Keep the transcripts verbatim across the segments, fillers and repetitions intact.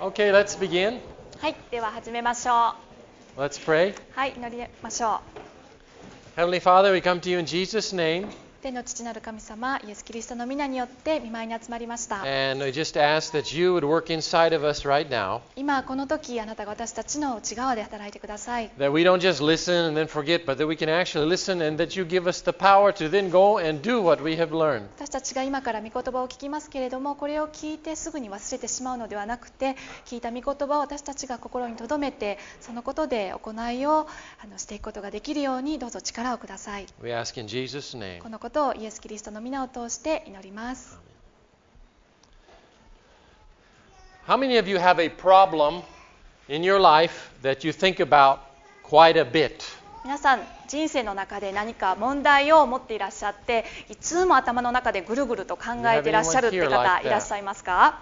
Okay, let's begin. はい、では始めましょう。 Let's pray. はい、祈りましょう。 Heavenly Father, we come to you in Jesus' name, 天の父なる神様、イエス・キリストの皆によって御前に集まりました。 and we just ask that you would work inside of us right now, 今この時、あなたが私たちの内側で働いてください。 that we don't just listen and then forget, but that we can actually listen and that you give us the power to then go and do what we have learned. 私たちが今から御言葉を聞きますけれども、これを聞いてすぐに忘れてしまうのではなくて、聞いた御言葉を私たちが心に留めて、そのことで行いをあのしていくことができるように、どうぞ力をください。 We ask in Jesus' name. このことをイエス・キリストの皆を通して祈ります。 How many of you have a problem in your life that you think about quite a bit? 皆さん、人生の中で何か問題を持っていらっしゃって、いつも頭の中でぐるぐると考えていらっしゃるって方いらっしゃいますか？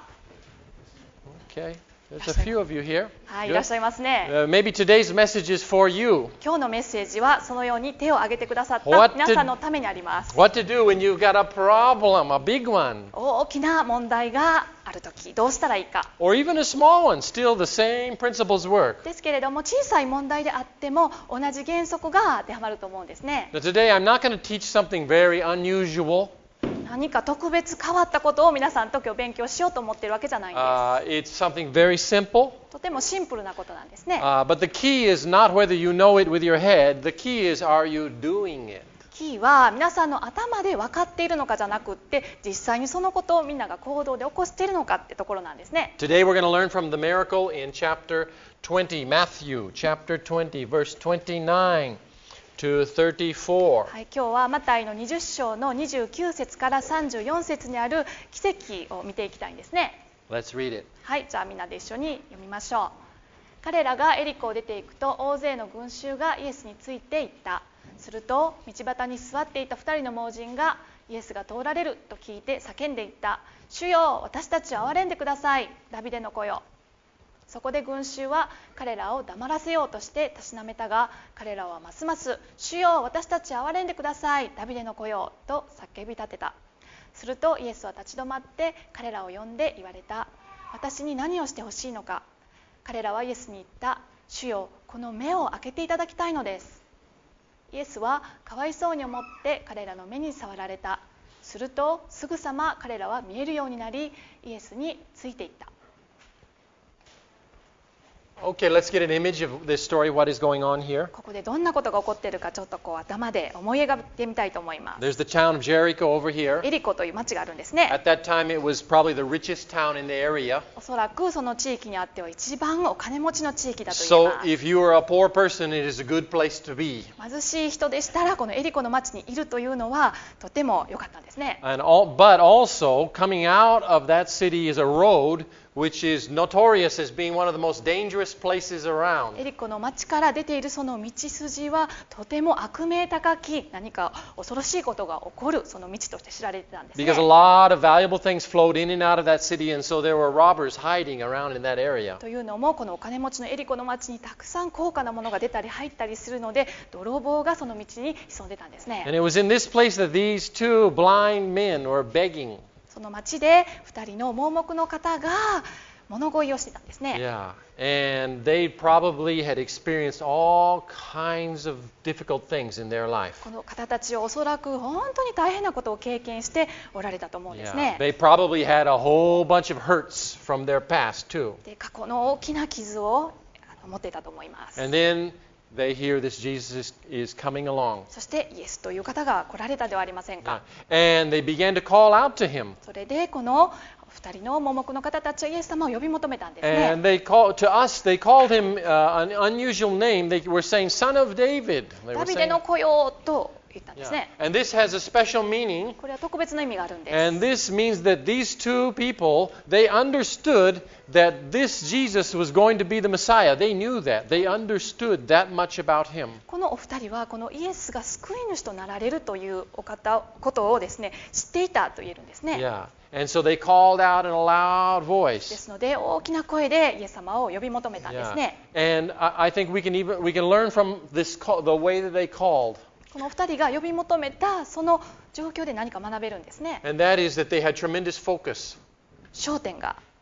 Okay, there's a few of you here. はい、いらっしゃいますね。 Uh, maybe today's message is for you. 今日のメッセージはそのように手を挙げてくださった What to- 皆さんのためにあります。 What to do when you've got a problem, a big one, 大きな問題があるとき、どうしたらいいか。 or even a small one, still the same principles work. ですけれども、小さい問題であっても同じ原則が当てはまると思うんですね。 Now today I'm not going to teach something very unusual. 何か特別変わったことを皆さんと今日勉強しようと思っているわけじゃないんです。 Uh, it's something very simple. とてもシンプルなことなんですね。 Uh, but the key is not whether you know it with your head. The key is, are you doing it? キーは皆さんの頭で分かっているのかじゃなくって、実際にそのことをみんなが行動で起こしているのかってところなんですね。 Today we're going to learn from the miracle in chapter twenty, Matthew chapter twenty, verse twenty-nine to thirty-four. はい、今日はマタイのにじゅっ章のにじゅうきゅう節からさんじゅうよん節にある奇跡を見ていきたいんですね。 Let's read it. はい、じゃあみんなで一緒に読みましょう。彼らがエリコを出ていくと、大勢の群衆がイエスについていった。すると道端に座っていたふたりの盲人が、イエスが通られると聞いて叫んでいった。主よ、私たちを憐れんでください、ダビデの子よ。そこで群衆は彼らを黙らせようとしてたしなめたが、彼らはますます主よ、私たちを憐れんでください、ダビデの子よと叫び立てた。するとイエスは立ち止まって彼らを呼んで言われた。私に何をしてほしいのか。彼らはイエスに言った。主よ、この目を開けていただきたいのです。イエスはかわいそうに思って彼らの目に触られた。するとすぐさま彼らは見えるようになり、イエスについていった。 Okay, let's get an image of this story, what is going on here. ここでどんなことが起こっているか、ちょっとこう頭で思い描いてみたいと思います。 There's the town of Jericho over here. エリコという町があるんですね。 At that time, it was probably the richest town in the area. おそらくその地域にあっては一番お金持ちの地域だと言え So ます。 if you are a poor person, it is a good place to be. 貧しい人でしたらこのエリコの町にいるというのはとても良かったんですね。 And all, but also, coming out of that city is a road which is notorious as being one of the most dangerous places around. エリコの町から出ているその道筋はとても悪名高き、何か恐ろしいことが起こるその道として知られてたんですね。 Because a lot of valuable things flowed in and out of that city, and so there were robbers hiding around in that area. というのも、このお金持ちのエリコの町にたくさん高価なものが出たり入ったりするので、泥棒がその道に潜んでたんですね。 And it was in this place that these two blind men were begging. その町でふたりの盲目の方が物乞いをしてたんですね。 Yeah. And they probably had experienced all kinds of difficult things in their life. この方たちはおそらく本当に大変なことを経験しておられたと思うんです Yeah. ね。 They probably had a whole bunch of hurts from their past too. で、過去の大きな傷をあの持っていたと思います。 And then they hear this Jesus is, is coming along. そしてイエスという方が来られたではありません Yeah. か。 And they began to call out to him. それでこのふたりの盲目の方たちはイエス様を呼び求めたんですね。 And they call to us, they called him uh, an unusual name. They were saying, Son of David. They ダ were ビデ saying, の子よと言ったんです yeah. ね。 And this has a special meaning. これは特別な意味があるんです。 And this means that these two people, they understood that this Jesus was going to be the Messiah. They knew that. They understood that much about him. このお二人はこのイエスが救い主となられるというお方ことをですね、知っていたと言えるんですね。 Yeah. And so they called out in a loud で voice. すので大きな声でイエス様を呼び求めたんです Yeah. ね。 And I, I think we can even we can learn from this call, the way that they called. このお二人が呼び求めたその状況で何か学べるんですね。 And that is that they had tremendous focus. 焦点が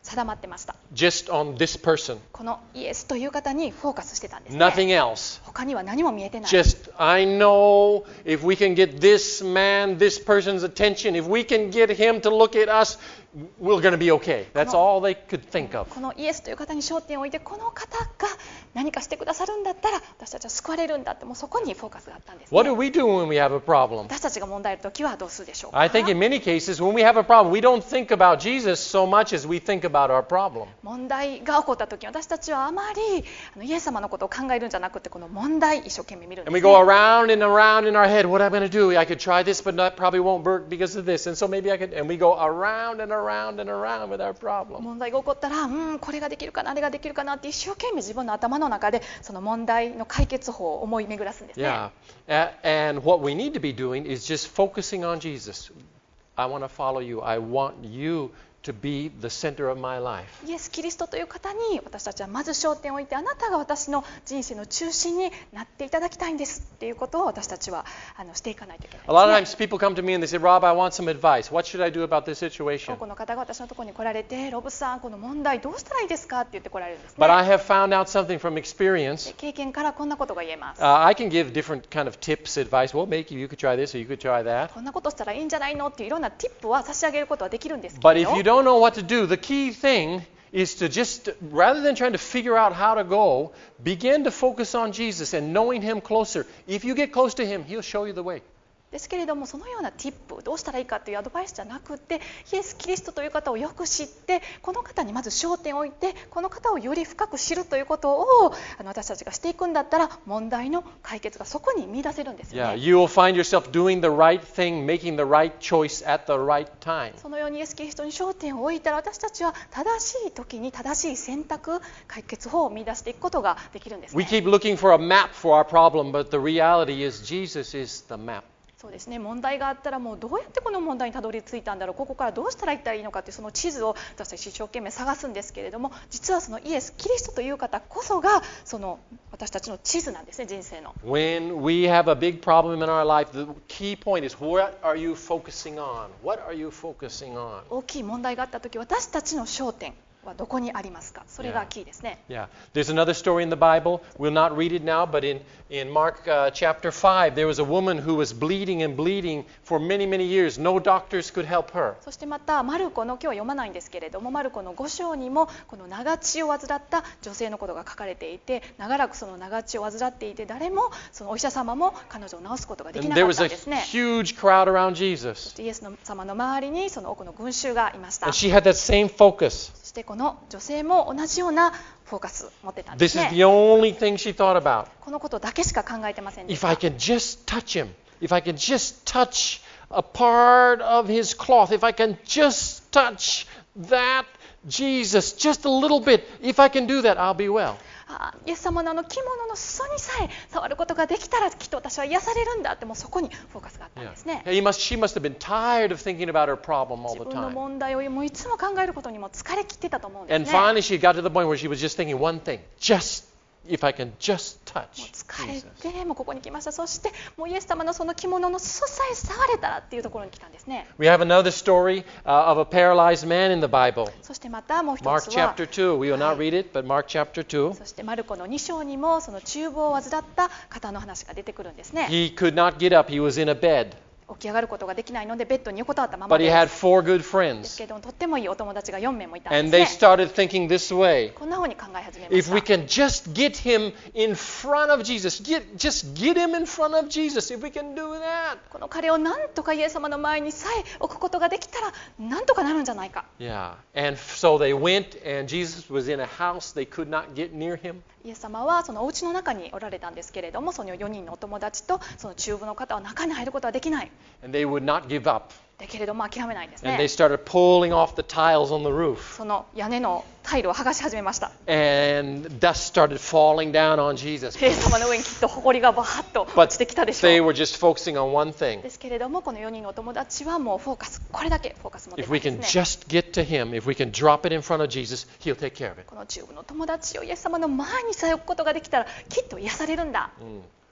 定まってました。 just on this person. このイエスという方にフォーカスしてたんですね。 Nothing else. 他には何も見えてない。 Just, I know if we can get this man, this person's attention, if we can get him to look at us, we're going to be okay. That's all they could think of. このイエスという方に焦点を置いて、この方が何かしてくださるんだったら私たちは救われるんだって、もうそこにフォーカスがあったんですね。 What do we do when we have a problem? 私たちが問題あるときはどうするでしょうか。 I think in many cases when we have a problem, we don't think about Jesus so much as we think about our problem. 問題が起こったとき、私たちはあまりあのイエス様のことを考えるんじゃなくて、この問題一生懸命見るんです And we ね。 go around and around in our head, what am I going to do? I could try this, but that probably won't work because of this. And so maybe I could, and we go around and around and around with our problem. 問題が起こったら、うん、これができるかな、あれができるかなって一生懸命自分の頭の中でその問題の解決法を思い巡らすんですね。 Yeah. A- And what we need to be doing is just focusing on Jesus. I want to follow you. I want you to be the center of my life. イエス・キリストという方に私たちはまず焦点を置いて、あなたが私の人生の中心になっていただきたいんですっていうことを私たちはあのしていかないといけない A lot of です times people come to me and they say, Rob, I want some advice. What should I do about this ね。 situation? 多くの方が私のところに来られて、ロブさん、この問題どうしたらいいですかって言って来られるんですね。 But I have found out something from experience. で経験からこんなことが言えます。 Uh, I can give different kind of tips, advice. Well, maybe you could try this or you could try that. こんなことしたらいいんじゃないのっていういろんなティップは差し上げることはできるんですけ But れ if ど、 you don't know what to do, the key thing is to just, rather than trying to figure out how to go, begin to focus on Jesus and knowing Him closer. If you get close to Him, He'll show you the way. ですけれども、そのようなティップ、どうしたらいいかというアドバイスじゃなくて、イエス・キリストという方をよく知って、この方にまず焦点を置いて、この方をより深く知るということをあの私たちがしていくんだったら、問題の解決がそこに見出せるんですよ Yeah, ね。 you will find yourself doing the right thing, making the right choice at the right time. そのようにイエス・キリストに焦点を置いたら、私たちは正しい時に正しい選択、解決法を見出していくことができるんです We ね。 keep looking for a map for our problem, but the reality is Jesus is the map. そうですね、問題があったら、もうどうやってこの問題にたどり着いたんだろう、ここからどうしたら行ったらいいのかというその地図を私たち一生懸命探すんですけれども、実はそのイエス・キリストという方こそがその私たちの地図なんですね、人生の。 When we have a big problem in our life, the key point is what are you focusing on? What are you focusing on? 大きい問題があったとき、私たちの焦点はどこにありますか。それがキーですね。 Yeah. There's another story in the Bible. We'll not read it now, but in, in Mark uh, chapter five, there was a woman who was bleeding and bleeding for many, many years. No doctors could help her. そしてまたマルコの、今日は読まないんですけれども、マルコのご章にもこの長血を患った女性のことが書かれていて、長らくその長血を患っていて、誰もそのお医者様も彼女を治すことができ And な there かっ was た a んですね。 huge crowd around そ Jesus. してイエス様の周りにその多くの群衆がいました。 And she had that same focus. そしてこの女性も同じようなフォーカスを持ってたんで This す is ね。 the only thing she thought about. このことだけしか考えてませんでし If I た。 can just touch him, if I can just touch a part of his cloth, if I can just touch that Jesus just a little bit, if I can do that, I'll be well. あイエス様のあの着物の裾にさえ触ることができたらきっと私は癒されるんだって、もうそこにフォーカスがあったん Yeah. ですね。 He must, she must have been tired of thinking about her problem all 自 the 分の time. 問題をもういつも考えることにも疲れ切ってたと思うんです And ね。 finally she got to the point where she was just thinking one thing, just if I can just もう touch 疲れ Jesus. てもうここに来ました。そしてもうイエス様のその着物の裾さえ触れたらっていうところに来たんですね。 We have another story uh, of a paralyzed man in the Bible. そしてまたもう一 Mark つは、 chapter two. We will not read it, but Mark chapter two. そしてマルコのに章にもその中風を患った方の話が出てくるんですね。 He could not get up. He was in a bed. 起き上がることができないのでベッドに横たわったまま But he で had す。 four good です friends. けれどもとってもいいお友達がよんめいもいたん And で they すね。 started thinking this way. こんな風に考え始めまし If we た。 can just get him in front of Jesus, get, just get him in front of Jesus, if we can do that. この彼をなんとかイエス様の前にさえ置くことができたらなんとかなるんじゃないか。 Yeah. And so they went, and Jesus was in a house. They could not get near him. イエス様はそのお家の中におられたんですけれども、そのよにんのお友達とその中部の方は中に入ることはできない。 And they would not give up. だけれども諦めないんです And they ね。 started pulling off the tiles on the roof. その屋根のタイルを剥がし始めました。 And dust started falling down on Jesus. イエス様の上にきっと埃がバーッと But 落ちてきたでしょ they う。 were just focusing on one thing. ですけれどもこのよにんのお友達はもうフォーカス、これだけフォーカス持って If たん we で can すね。 just get to him, if we can drop it in front of Jesus, he'll take care of it. この中部の友達をイエス様の前にさえ置くことができたらきっと癒されるんだ。 Mm.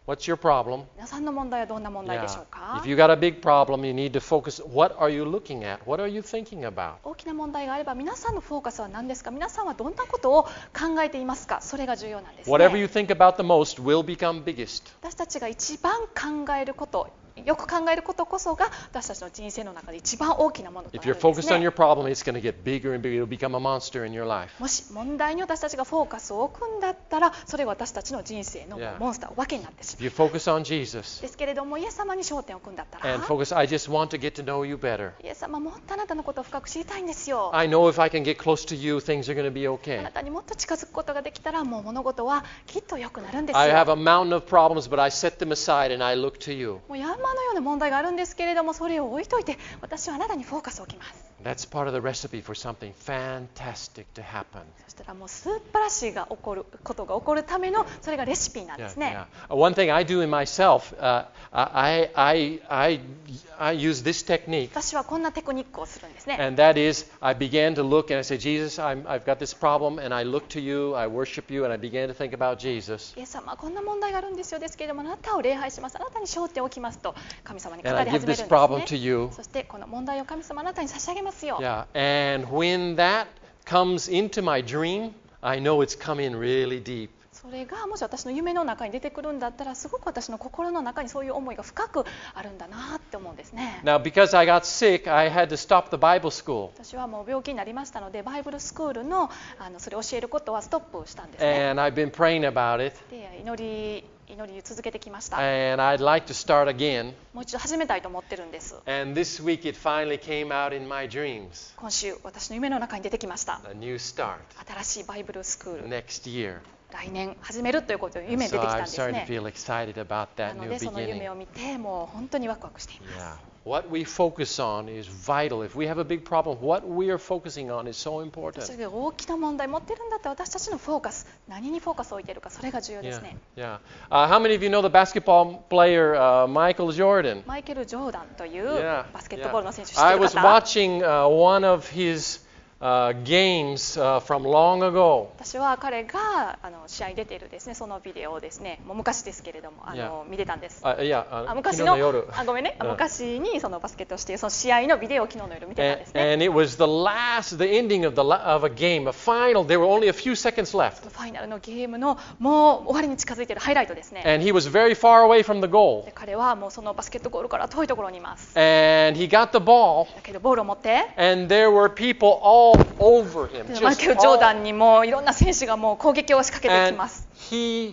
What's your problem? 皆さんの問題はどんな問題でしょう Yeah. か If you got a big problem, you need to focus. What are you looking at? What are you thinking about? 大きな問題があれば皆さんのフォーカスは何ですか？皆さんはどんなことを考えていますか？それが重要なんですね。 Whatever you think about the most will become biggest. 私たちが一番考えること、よく考えることこそが私たちの人生の中で一番大きなものとな If る you're んです focused on ね。 your problem, it's going to get bigger and bigger. It'll become a monster in your life. もし問題に私たちがフォーカスを置くんだったら、それが私たちの人生の Yeah. モンスター、お化けになってし If ま you focus on Jesus う。ですけれども、イエス様に焦点を置くんだったら、 and focus, I just want to get to know you better. イエス様もっとあなたのことを深く知りたいんですよ。 I know if I can get close to you, things are going to be あ okay. なたにもっと近づくことができたら、もう物事はきっと良くなるんです I have よ。 a mountain of problems, but I set them aside and I look to you. もう山のような問題があるんですけれども、それを置いといて、私はあなたにフォーカスを置きます。 That's part of the recipe for something fantastic to happen. そしたらもう素晴らしいが起こることが起こるための、それがレシピなんで Yeah, すね。 yeah. One thing I do in myself, uh, I, I, I, I use this technique, 私はこんなテクニックをするんですね。 and that is I began to look and I say, Jesus, I'm, I've got this problem, and I look to you, I worship you, and I began to think about Jesus. イエス様はこんな問題があるんですよですけれども、あなたを礼拝します、あなたに焦点を置きますと神様に語 And I り give 始め this るん problem です to ね。 you. そしてこの問題を神様あなたに差し上げますよ。 Yeah, and when that comes into my dream, I know it's come in really deep. それがもし私の夢の中に出てくるんだったら、すごく私の心の中にそういう思いが深くあるんだなって思うんですね。 Now, because I got sick, I had to stop the Bible school. 私はもう病気になりましたので、バイブルスクールのあのそれを教えることはストップしたんですね。 And I've been praying about it, で祈り祈り続けてきました。 and I'd like to start again. もう一度始めたいと思ってるんです。 And this week it finally came out in my dreams. 今週私の夢の中に出てきました。 A new start 新しいバイブルスクール、 next year. 来年始めるということを夢に出 So てきたん I'm です starting to ね。 feel excited about な that の new でその夢 beginning. を見てもう本当にワクワクしています。 Yeah. What we focus on is vital. If we have a big problem, what we are focusing on is so 私 important. が大きな問題持ってるんだったら、私たちのフォーカス、何にフォーカスを置いているか、それが重要で Yeah, すね。 yeah. Uh, how many of you know the basketball player uh, Michael Jordan? マイケル・ジョーダンという Yeah, バスケットボールの選手、知っ yeah. て I る was 方？ watching uh, one of his uh, games uh, from long ago. 私は彼があの試合に出ているですね、そのビデオをですね、もう昔ですけれども、あの見てたんです。 Uh, yeah, あ uh, 昔昨日のの夜。 あごめんね、 うん昔にそのバスケットをしているその試合のビデオを昨日の夜見てたん And, ですね。 and it was the last, the ending of the la- of a game, a final. There were only a few seconds left, ファイナルのゲームのもう終わりに近づいているハイライトですね。 and he was very far away from the goal. で彼はもうそのバスケットゴールから遠いところにいます。 And he got the ball, だけどボールを持って、 and there were people all over him. でマイ Just ケル・ジョー all- ダンにもいろんな選手がもう攻撃を仕掛けてき and ます。 he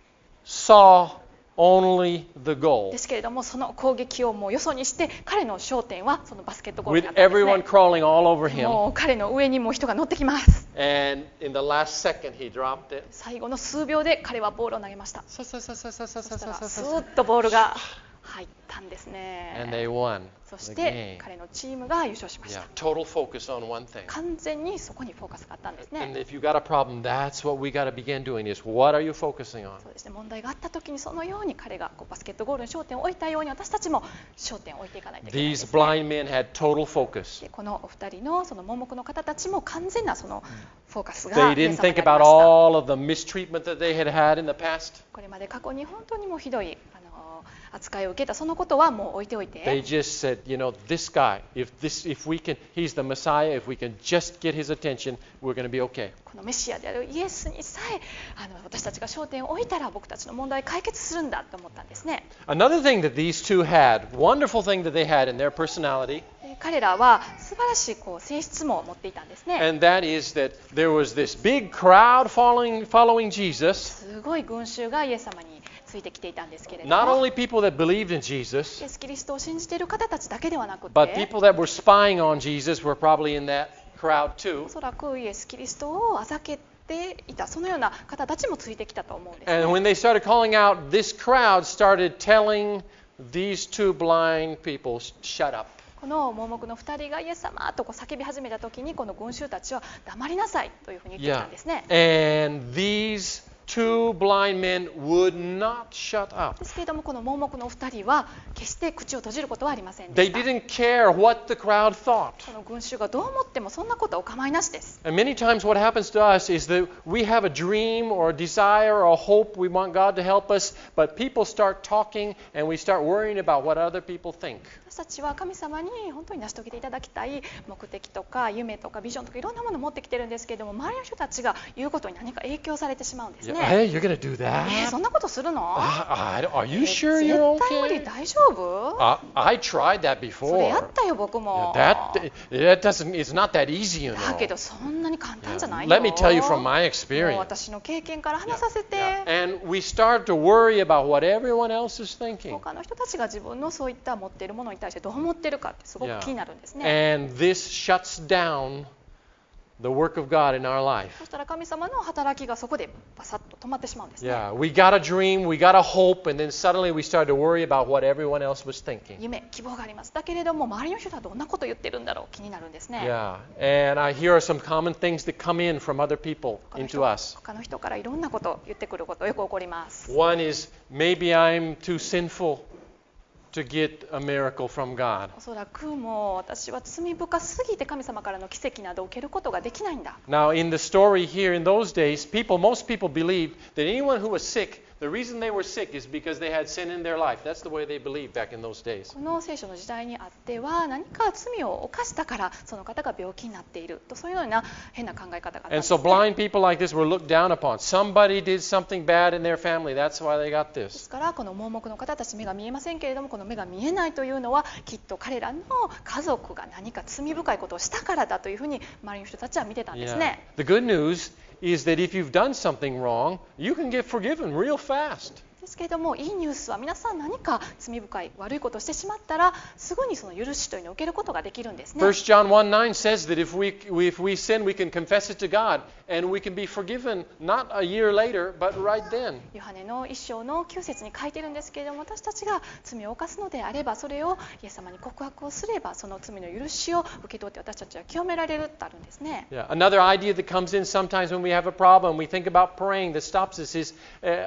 saw only the goal, ですけれども、その攻撃をもうよそにして、彼の焦点はそのバスケットゴールに with なったんです everyone ね。 crawling all over him. もう彼の上にも人が乗ってきます。 And in the last second, he dropped it. 最後の数秒で彼はボールを投げました。 So, so, so, so, so, so, そ so, したら so, ス so, ーッとボールが入ったんですね。 and they won そし the て game. 彼のチームが優勝しまし Yeah, た。 total focus on one thing. 完全にそこにフォーカスがあったんです And ね。 if you got a problem, that's what we got to begin doing is what are you focusing on? そうですね、問題があった時にそのように彼がこうバスケットゴールに焦点を置いたように、私たちも焦点を置いていかないといけないで These すね。 blind men had total focus. でこのお二人のその盲目の方たちも完全なそのフォーカスが They イエ didn't ス様に think ありま about した。 all of the mistreatment that they had had in the past. これまで過去に本当にもうひどいあの扱いを受けたそのことはもう置いておい They て、 just said, you know, this guy, if this, if we can, he's the Messiah. If we can just get his attention, we're going to be okay. このメシアであるイエスにさえあの私たちが焦点を置いたら僕たちの問題解決するんだと思ったんですね。 Another thing that these two had, wonderful thing that they had in their personality, で彼らは素晴らしいこう性質も持っていたんですね。 and that is that there was this big crowd following, following Jesus. すごい群衆がイエス様についてきていたんですけれど Not も、 only people that believed in イ Jesus, エス・キリストを信じている方たちだけではなく but て、 people that were spying on Jesus were probably in that crowd too. おそらくイエス・キリストをあざけていたそのような方たちもついてきたと思うんです、ね。 And when they started calling out, this crowd started telling these two blind people, shut up. この盲目のふたりがイエス様とこう叫び始めたときに、この群衆たちは黙りなさいというふうに言ってきたんですね。 And these two blind men would not shut up. ですけれどもこの盲目のお二人は決して口を閉じることはありませんで They した。 didn't care what the crowd thought. この群衆がどう思ってもそんなことはお構いなしです。 And many times what happens to us is that we have a dream or a desire or a hope, we want God to help us, but people start talking and we start worrying about what other people think. 私たちは神様に本当に成し遂げていただきたい目的とか夢とかビジョンとかいろんなものを持ってきてるんですけれども、周りの人たちが言うことに何か影響されてしまうんです Yeah, ね。 hey, you're going to do えー that? そんなことするの？ I, I, are え you ー sure 絶 you're 対無理、 okay? 大丈夫？ Uh, I tried that それや before. ったよ僕 Yeah, も。 that, that doesn't, it's not that easy, you だけ know. どそんなに簡単じゃない Let よ。 me tell you from my もう experience. 私の経験から話させて、 And we start to worry about what everyone else is thinking. 他の人たちが自分のそういった持っているものに対してどう思ってるかってすごく気になるんですね。 And this shuts down the work of God in our life. そしたら神様の働きがそこでバサッと止まってしまうんですね。 Yeah, we got a dream, we got a hope, and then suddenly we start to worry about what everyone else was thinking. 夢、希望があります。だけれども周りの人はどんなことを言ってるんだろう気になるんですね。 Yeah, and I hear some common things that come in from other people 他の into 人 us. 他の人からいろんなことを言ってくることよく起こります。 One is maybe I'm too sinful to get a miracle from God. おそらくもう私は罪深すぎて神様からの奇跡などを受けることができないんだ。 Now, in the story here in those days, people, most people believed that anyone who was sick, the reason they were sick is because they had sin in their life. That's the way they believed back in those days. この聖書の時代にあっては何か罪を犯したからその方が病気になっているとそういうような変な考え方があったんで And す、ね。 so blind people like this were looked down upon. Somebody did something bad in their family. That's why they got で this. すからこの盲目の方たち目が見えませんけれどもこの目が見えないというのはきっと彼らの家族が何か罪深いことをしたからだというふうに周りの人たちは見てたんです Yeah. ね。 The good news is that if you've done something wrong, you can get forgiven real fast. ですけれどもいいニュースは皆さん何か罪深い悪いことをしてしまったらすぐにその許しというのを受けることができるんですね。 First John one nine says that if we, if we sin, we can confess it to God and we can be forgiven not a year later, but right then. ヨハネの一章のきゅう節に書いているんですけれども私たちが罪を犯すのであればそれをイエス様に告白をすればその罪の許しを受け取って私たちは清められるとあるんですね。 Yeah. Another idea that comes in sometimes when we have a problem, we think about praying that stops us is, uh,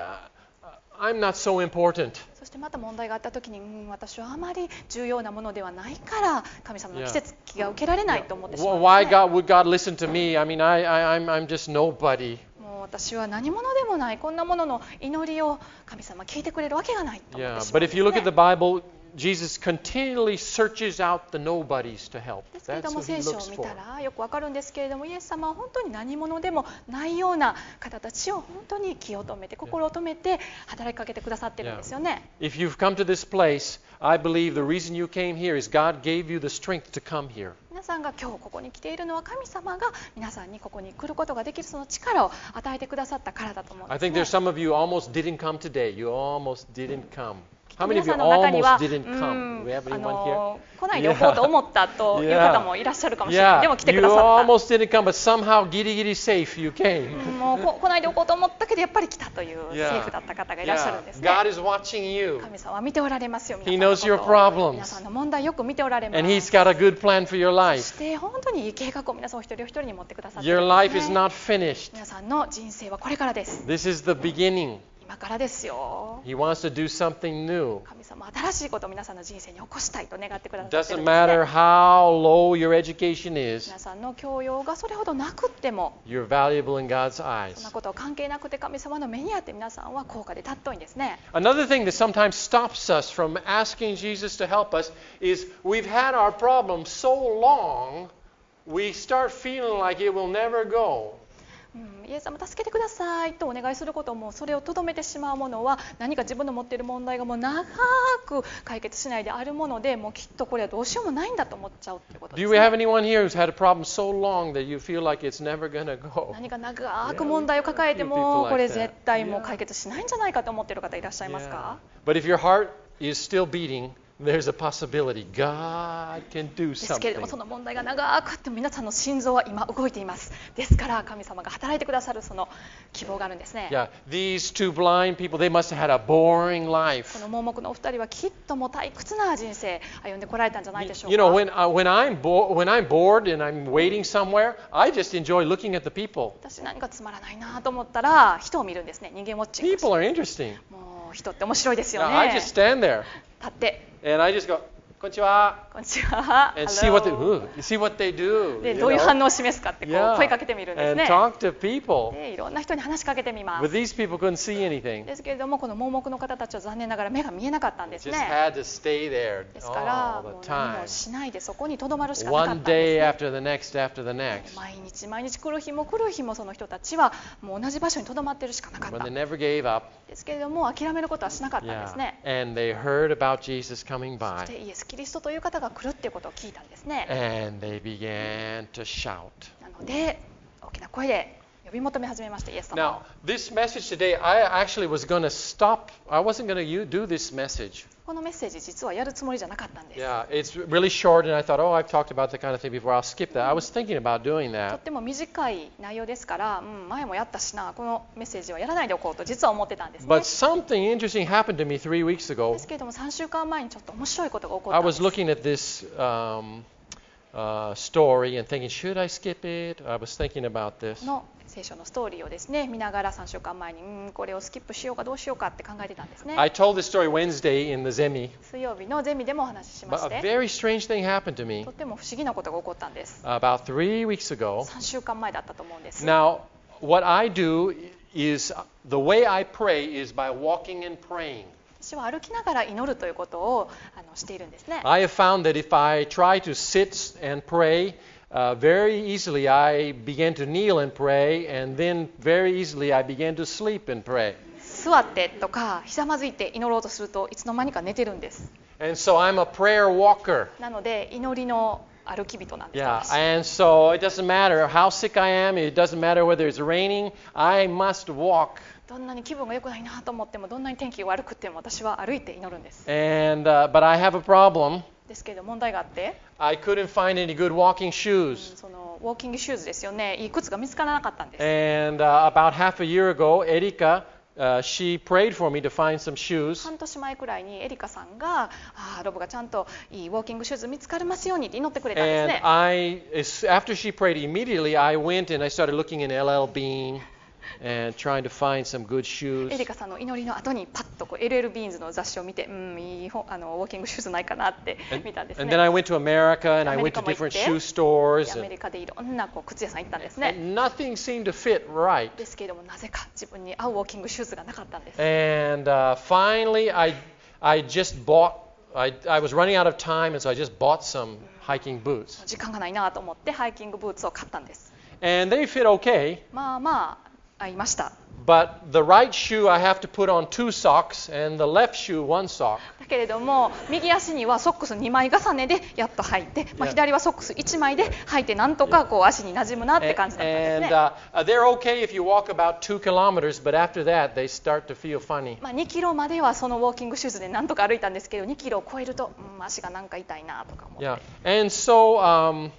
I'm not so important. そしてまた問題があった時に、うん、私はあまり重要なものではないから神様の奇跡が受けられないと思ってしまうんです Why ね。 God, would God listen to me? I mean, I, I, I'm, I'm just nobody. もう私は何者でもないこんなものの祈りを神様聞いてくれるわけがないと思っ Yeah. てしま But うんです if you look at the ね。 Bible, Jesus continually searches out the nobodies to help. ですけれ That's ども who he 聖書を looks 見 for. たらよくわかるんですけれどもイエス様は本当に何者でもないような方たちを本当に気を止めて心を止めて働きかけてくださってるんですよね。 If you've come to this place, I believe the reason you came here is God gave you the strength to come here. 皆さんが今日ここに来ているのは神様が皆さんにここに来ることができるその力を与えてくださったからだと思うん I です think ね。 there's some of you almost didn't come today. You almost didn't come. How many 皆 of you さんの中には almost didn't う come? ん Do we have あ anyone here? の来ないでおこうと思ったという方もいらっしゃるかもしれない。でも来てく you ださった。 almost didn't come, but somehow giddy giddy safe you came. もうこ来ないでおこうと思ったけどやっぱり来たというセ Yeah. ーフだった方がいらっしゃるん Yeah. ですね。 God is watching you, 神様は見ておられますよ。 He 皆さんの knows こと your を problems. 皆さんの問題よく見ておられます。 and He's got a good plan for your そ life. して本当にいい計画を皆さんお一人お一人に持ってくださってい Your るん life で is すね。 not finished. 皆さんの人生はこれからです。 This is the beginning. 今からですよ。 He wants to do something new. 神様は新しいことを皆さんの人生に起こしたいと願ってくださって Doesn't るんです、ね。 matter how low your education is, 皆さんの教養がそれほどなくっても you're valuable in God's そんな eyes. ことは関係なくて神様の目にあって皆さんは高価で尊いんですね。 Another thing that sometimes stops us from asking Jesus to help us is we've had our problem so long, we start feeling like it will never go. うん、イエス様助けてくださいとお願いすることもそれをとどめてしまうものは何か自分の持っている問題がもう長く解決しないであるものでもうきっとこれはどうしようもないんだと思っちゃうということ Do で you す、ね。 have anyone here who's had a problem so long that you feel like it's never going to go? 何か長く問題を抱えてもこれ絶対もう解決しないんじゃないかと思っている方いらっしゃいますか？ But if your heart is still beating, there's a possibility God can do ですけれども、そ something. の問題が長くあっても皆さんの心臓は今動いています。ですから神様が働いてくださるその希望があるんですね。 Yeah, these two blind people, they must have had a boring こ life. の盲目のお二人はきっともう退屈な人生歩んでこられたんじゃないでしょう You か。 know, when, uh, when, I'm bo- when I'm bored and I'm waiting somewhere, I just enjoy looking at the people. 私何かつまらないなと思ったら人を見るんですね。人間ウォッチング。 People are interesting. もう人って面白いですよ Now, ね。 I just stand there 立って、 and I just go, こんにちは. こんにちは。 And see what they, Hello ooh, see what they do. で you どういう know? 反応を示すかってこう Yeah. 声かけてみるんです And ね。 talk to people. でいろんな人に話しかけてみま But す。 these people couldn't see anything. ですけれどもこの盲目の方たちは残念ながら目が見えなかったんです Just ね。 had to stay there ですからも all う the 何 time. もしないでそこにとどまるしかなかったん One で day すね。 after the next, after the next. 毎日毎日来る日も来る日もその人たちはもう同じ場所にとどまってるしかなかっ But た they never gave up. ですけれども諦めることはしなかったんです Yeah. ね。 And they heard about Jesus coming そ by. してイエス・キリストという方が来るっていうことを聞いたんですね。 And they began to shout. なので大きな声で呼び求め始めました、イエス様 Now, を。 this message today, I actually was going to stop. I wasn't going to do this message. このメッセージ実はやるつもりじゃなかったんです。 Yeah, it's really short, and I thought, oh, I've talked about that kind of thing before. I'll skip that. I was thinking about doing と that. っても短い内容ですから、うん、前もやったしな、このメッセージはやらないでおこうと実は思ってたんですね。 But something interesting happened to me three weeks で ago. すけれどもさんしゅうかんまえにちょっと面白いことが起こっ I たんで was す。 looking at this um, uh, story and thinking, should I skip it? I was thinking about this. の聖書のストーリーをですね見ながらさんしゅうかんまえにうんこれをスキップしようかどうしようかって考えてたんですね。 I told this story Wednesday in the Zemi, 水曜日のゼミでもお話ししま but し a て、 very strange thing happened to me とっても不思議なことが起こったんです。 about three weeks ago. さんしゅうかんまえだったと思うんです。 Now, what I do is the way I pray is by walking and praying. 私は歩きながら祈るということをあのしているんですね。 I have found that if I try to sit and pray, uh, very easily I begin to kneel and pray, and then very easily I begin to sleep and pray. 座ってとかひざまずいて祈ろうとするといつの間にか寝てるんです。 And so I'm a prayer walker. なので祈りの歩き人なんです。 Yeah, 私 and so it doesn't matter how sick I am, it doesn't matter whether it's raining, I must walk. どんなに気分が良くないなと思ってもどんなに天気が悪くても私は歩いて祈るんです。 And uh, but I have a problem. ですけど問題があって、 I couldn't find any good walking うん shoes. そのウォーキングシューズですよね。いい靴が見つからなかったんです。 And uh, about half a year ago, Erika, uh, she prayed for me to find some shoes. 半年前くらいにエリカさんがあーロブがちゃんといいウォーキングシューズ見つかりますようにって祈ってくれたんです And ね。 I, as- after she prayed, immediately I went and I started looking in L L Bean and trying to find some good shoes. エリカさんの祈りの後にパッとこう エルエル ビーンズの雑誌を見て、うんいいほあのウォーキングシューズないかなって見たんです And ね。 then I went to America and I went to different shoe ア stores. メ And, リカでいろんなこう靴屋さん行ったんですね。 and nothing seemed to fit right. ですけれどもなぜか自分に合うウォーキングシューズがなかったんです。 And uh, finally, I, I just bought, I, I was running out of time, and so I just bought some hiking boots. 時間がないなと思ってハイキングブーツを買ったんです。 And they fit okay, まあまあ合いました。 but the right shoe I have to put on two socks, and the left shoe one sock. だけれども右足にはソックスにまい重ねでやっと履いて、まあ、 Yeah. 左はソックスいちまいで履いてなんとかこう足に馴染むなって感じだったんです And ね。 uh, uh, they're okay if you walk about two kilometers, but after that, they start to feel funny. まあ、にキロまではそのウォーキングシューズでなんとか歩いたんですけどにキロを超えると、うん、足がなんか痛いなとか思って、 Yeah. And so um,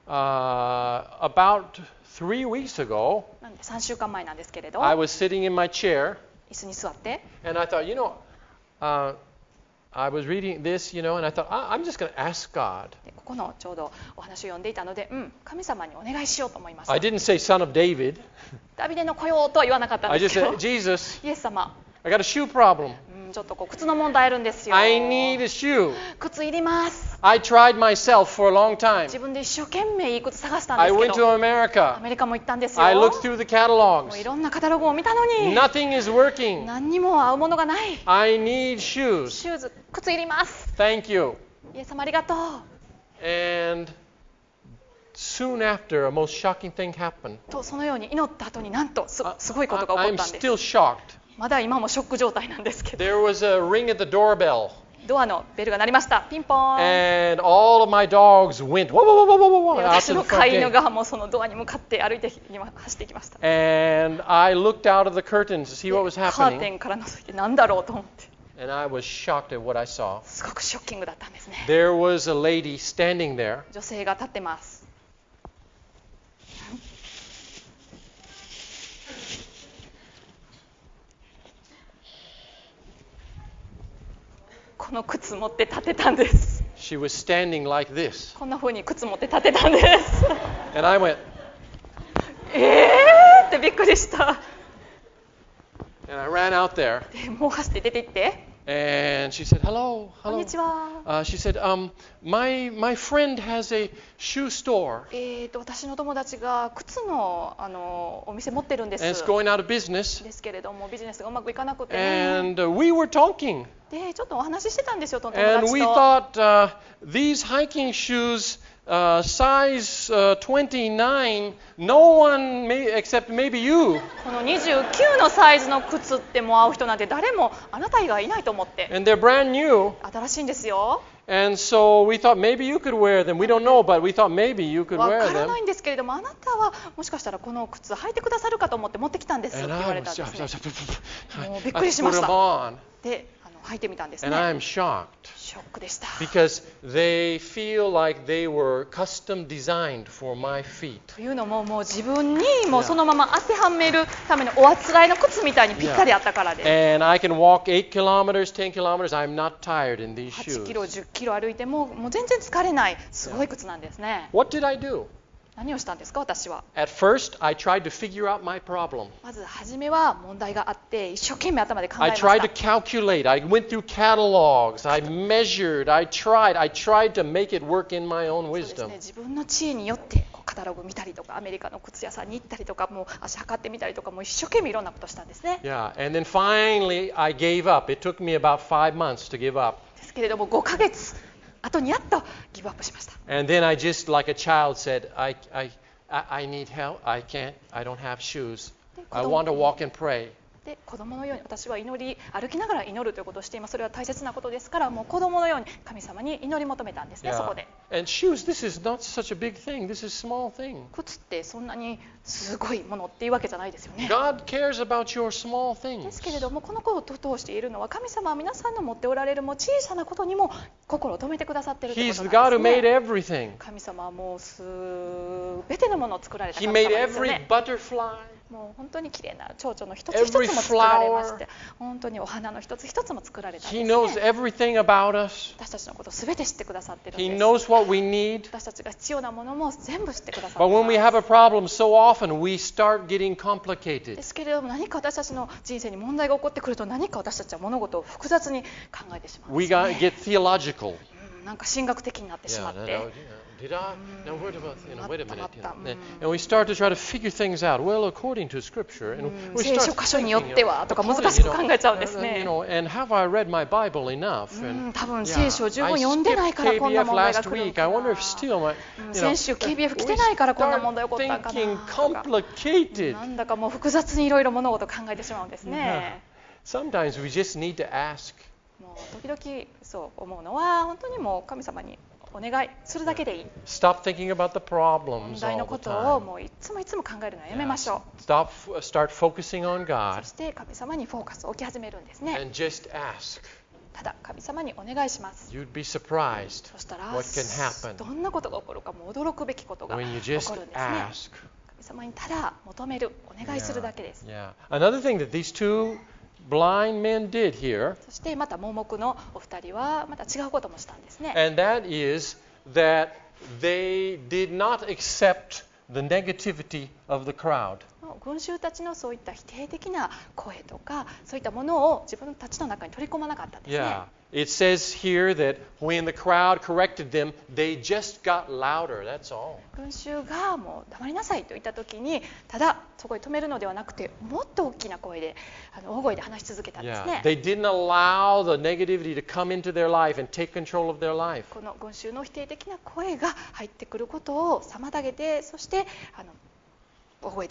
uh, about three weeks ago, なんでさんしゅうかんまえなんですけれど I was sitting in my chair, 椅子に座って and I thought, you know, uh, I was reading this, you know, and I thought, I- I'm just going to ask God. でここのちょうどお話を読んでいたので、うん、神様にお願いしようと思いました。 I didn't say son of David. ダビデの子よとは言わなかったん I で just すけど said, Jesus, イエス様、 I got a shoe problem. うん、ちょっとこう靴の問題あるんですよ。 I need a shoe. 靴いります。 I tried myself for a long time. 自分で一生懸命いい靴探したんで I すけ went ど to ア America. メリカも行ったんですよ。 I looked through the も catalogs. ういろんなカタログを見たのに Nothing is working. 何にも合うものがない。 I need shoes. シューズ、靴いります。 Thank you. イエス様ありがとう。 And soon after, a most shocking thing happened. とそのように祈った後になんとす I- すごいことが起こ I'm ったんです。 still shocked. まだ今もショック状態なんですけど、 There was a ring at the doorbell, ドアのベルが鳴りました。ピンポーン。 and all of my dogs went whoa, whoa, whoa, whoa, whoa, whoa, で out 私 to の the 飼 front い犬 gate. がもうそのドアに向かって歩いて今走っていきました。 And I looked out of the curtains to see what was カーテ happening. ンから覗いて何だろうと思って。 And I was shocked at what I saw. すごくショッキングだったんですね。 There was a lady standing there. 女性が立ってます。この靴持って立てたんです。 She was standing like this. こんな風に靴持って立てたんです。 And I went, えーってびっくりした。 and I ran out there. でもう走って出て行って。 And she said, hello, こん hello. にちは。 Uh, she said, um, my, my friend has a shoe store. えーと私の友達が靴のあのお店持ってるんです。 And it's going out of business. ですけれどもビジネスがうまくいかなくて、ね、 And uh, we were talking. でちょっとお話ししてたんですよ、友 And 達 we と。 thought uh, these hiking shoes, uh, size uh, twenty-nine, no one may, except maybe you. このにじゅうきゅうのサイズの靴ってもう合う人なんて誰もあなた以外いないと思って。 And they're brand new. 新しいんですよ。 And so we thought maybe you could wear them. We don't know, but we thought maybe you could わ wear から them. ないんですけれども、あなたはもしかしたらこの靴履いてくださるかと思って持ってきたんですって And 言わ I れた was んですね。 I もうびっく put りしまし them た。 on. で、あの履いてみたんです And ね。 I'm shocked ショックでした。 because they feel like they were custom designed for my feet. というのももう自分にもうそのまま当てはめるためのおあつらいの靴みたいにぴったりあったからです。 And I can walk eight kilometers, ten kilometers. I'm not tired in these はちキロ、 shoes. じゅっキロ歩いてももう全然疲れないすごい靴なんですね。 What did I do? 何をしたんですか、私は。 At first, I tried to figure out my problem. まず初めは問題があって一生懸命頭で考え I まし tried to た。 calculate. I went through catalogs. I measured. I tried. I tried to make it work in my own そうです wisdom. ね、自分の知恵によってこうカタログ見たりとかアメリカの靴屋さんに行ったりとかもう足測ってみたりとかもう一生懸命いろんなことしたんですね。 Yeah, and then finally I gave up. It took me about five months to give up. ですけれどもごかげつ後にやっとギブアップしました。 And then I just, like a child, said, I, I, I I need help. I can't. I don't have shoes. I want to walk and pray. で子供のように私は祈り歩きながら祈るということをしています。それは大切なことですからもう子供のように神様に祈り求めたんですね、そ Yeah. こで。 And shoes, this is not such a big thing. This is a small thing. 靴ってそんなにすごいものっていうわけじゃないですよね。 God cares about your small で things. すけれどもこのことを通しているのは神様は皆さんの持っておられるもう小さなことにも心を止めてくださっているという He's こ the となん God で who す made ね。 everything. 神様はもうすべてのものを作られた He 神様 made ですよ every ね。 butterfly. もう本当に綺麗な蝶々の一つ一つも作られまして、本当にお花の一つ一つも作られたん He です knows ね。 everything about us. 私たちのことをすべて知ってくださっているん He です。 knows what we need. 私たちが必要なものも全部知ってくださってい But ま when we す。 have a problem, so often we start getting complicated. ですけれども何か私たちの人生に問題が起こってくると何か私たちは物事を複雑に考えてしまうん We ですよ got ね。 get theological. うん、なんか神学的になってしま Yeah, っ no, て。 no, Did I? No, wait about, you know, wait a minute. You know. Mm. And we start to try to figure things out. Well, according to Scripture, and we 聖 start 書箇所によ thinking, って you know, はとか according, 難し you く know, 考えちゃうんです and, you ね。 know, and have I read my Bible enough? う And ん、多分 yeah, 聖書を十 I 分読んでないからこんな skipped 問題が K B F 来る last の week. か I wonder な if still my, うん you 先週 know, ケービーエフ 来 we てないからこんな start 問題起こったんかな thinking とか complicated. なんだかもう複雑にいろいろ物事を考えてしまうんですね。 Sometimes we just need to ask. もう時々そう思うのは本当にもう神様にお願いするだけでいい。 Stop thinking about the 問 problems 題の all こ the とを time. もういつもいつも考えるのはやめましょ Stop, start focusing on う。 God そして神様にフォーカスを置き始めるんですね。 and just ask. ただ神様にお願いします。 You'd be surprised そしたら what can happen どんなことが起こるかも驚くべきことが when you 起 just こるんですね。 ask. 神様にただ求める、お願いするだけです。 Yeah. Another thing that these two blind men did here, そしてまた盲目のお二人はまた違うこともしたんですね。 and that is that they did not accept the negativity of the crowd. 群衆たちのそういった否定的な声とかそういったものを自分たちの中に取り込まなかったんですね。 Yeah. It says here that when the crowd corrected them, they just got louder. That's all. 群衆がもう黙りなさいと言った時にただそこに止めるのではなくてもっと大きな声であの大声で話し続けたんです Yeah. ね。 They didn't allow the negativity to come into their life and take control of their life. この群衆の否定的な声が入ってくることを妨げてそしてあの大声で